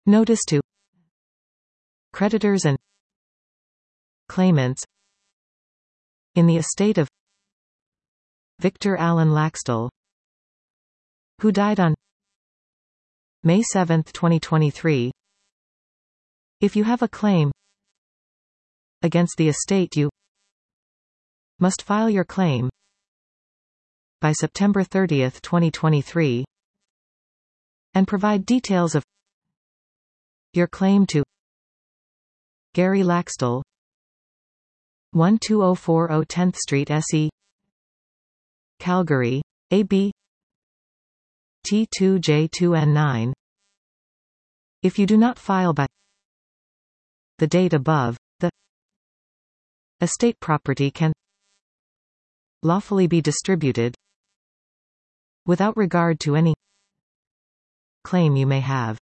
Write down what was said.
Notice to creditors and claimants in the estate of Victor Allen Laxdal, who died on May 7, 2023. If you have a claim against the estate, you must file your claim by September 30, 2023, and provide details of your claim to Gary Laxdal, 12040 10th Street SE, Calgary, AB T2J2N9. If you do not file by the date above, the estate property can lawfully be distributed without regard to any claim you may have.